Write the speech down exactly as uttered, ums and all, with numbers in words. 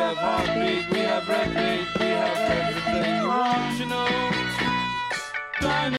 have heartbeat, we have red meat, we have everything you want, you know.